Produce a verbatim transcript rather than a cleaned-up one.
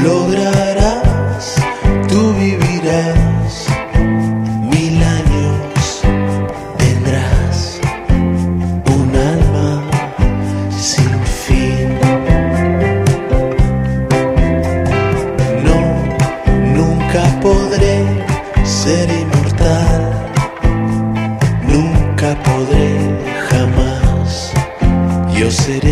lograrás, tú vivirás mil años, tendrás un alma sin fin. No, nunca podré ser inmortal, nunca podré jamás, yo seré